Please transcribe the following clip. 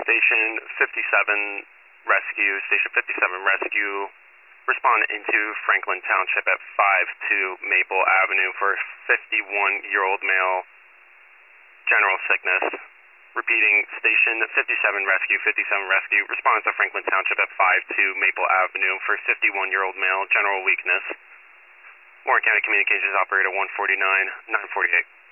Station 57 Rescue, Station 57 Rescue, respond into Franklin Township at 52 Maple Avenue for 51-year-old male, general sickness. Repeating, Station 57 Rescue, 57 Rescue, respond to Franklin Township at 52 Maple Avenue for 51-year-old male, general weakness. Warren County Communications Operator 149, 948.